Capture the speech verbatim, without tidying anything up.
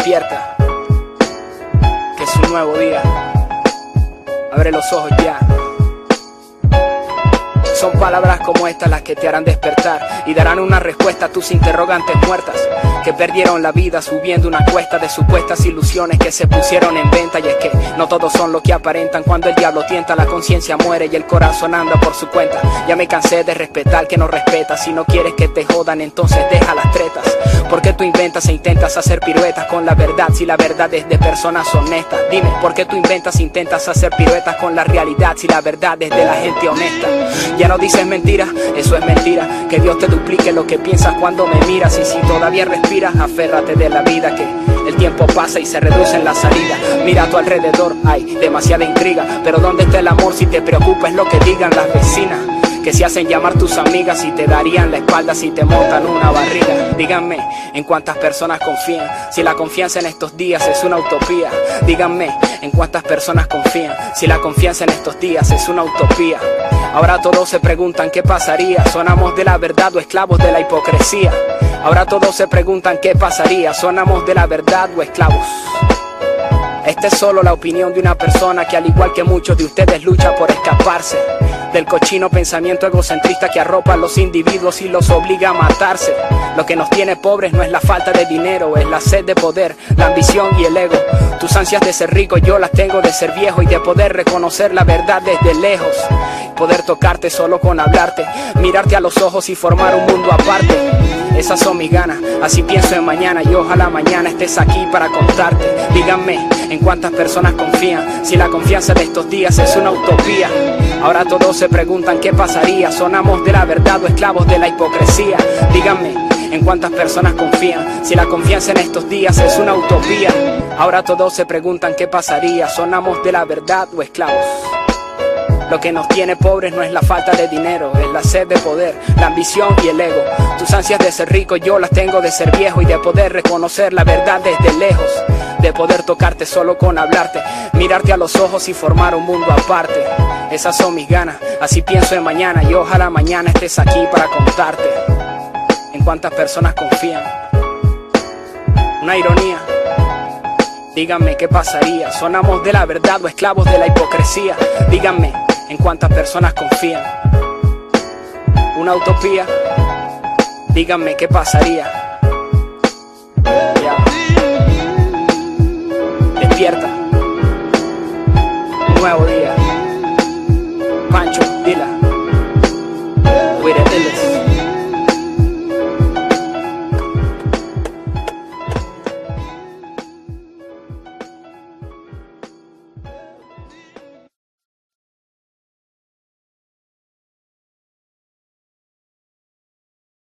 Despierta, que es un nuevo día. Abre los ojos ya. Son palabras como estas las que te harán despertar y darán una respuesta a tus interrogantes muertas, que perdieron la vida subiendo una cuesta de supuestas ilusiones que se pusieron en venta. Y es que no todos son lo que aparentan. Cuando el diablo tienta, la conciencia muere y el corazón anda por su cuenta. Ya me cansé de respetar que no respetas. Si no quieres que te jodan, entonces deja las tretas. ¿Por qué tú inventas e intentas hacer piruetas con la verdad si la verdad es de personas honestas? Dime, ¿por qué tú inventas e intentas hacer piruetas con la realidad si la verdad es de la gente honesta? Ya no dices mentira, eso es mentira. Que Dios te duplique lo que piensas cuando me miras. Y si todavía respiras, aférrate de la vida, que el tiempo pasa y se reduce en la salida. Mira a tu alrededor, hay demasiada intriga. Pero ¿dónde está el amor si te preocupa es lo que digan las vecinas? Que se hacen llamar tus amigas y te darían la espalda si te montan una barriga. Díganme, ¿en cuántas personas confían? Si la confianza en estos días es una utopía. Díganme, ¿en cuántas personas confían? Si la confianza en estos días es una utopía. Ahora todos se preguntan qué pasaría. ¿Sonamos de la verdad o esclavos de la hipocresía? Ahora todos se preguntan qué pasaría. ¿Sonamos de la verdad o esclavos? Esta es solo la opinión de una persona que, al igual que muchos de ustedes, lucha por escaparse del cochino pensamiento egocentrista que arropa a los individuos y los obliga a matarse. Lo que nos tiene pobres no es la falta de dinero, es la sed de poder, la ambición y el ego. Tus ansias de ser rico yo las tengo de ser viejo y de poder reconocer la verdad desde lejos. Poder tocarte solo con hablarte, mirarte a los ojos y formar un mundo aparte. Esas son mis ganas, así pienso en mañana y ojalá mañana estés aquí para contarte. Díganme, ¿en cuántas personas confían? Si la confianza de estos días es una utopía. Ahora todos se preguntan qué pasaría. ¿Sonamos de la verdad o esclavos de la hipocresía? Díganme, ¿en cuántas personas confían? Si la confianza en estos días es una utopía. Ahora todos se preguntan qué pasaría. ¿Sonamos de la verdad o esclavos? Lo que nos tiene pobres no es la falta de dinero, es la sed de poder, la ambición y el ego. Tus ansias de ser rico yo las tengo de ser viejo y de poder reconocer la verdad desde lejos. De poder tocarte solo con hablarte, mirarte a los ojos y formar un mundo aparte. Esas son mis ganas, así pienso en mañana y ojalá mañana estés aquí para contarte. ¿En cuántas personas confían? Una ironía. Díganme qué pasaría. ¿Sonamos de la verdad o esclavos de la hipocresía? Díganme, ¿en cuántas personas confían? Una utopía. Díganme qué pasaría. Ya. Despierta. Un nuevo día. Pancho.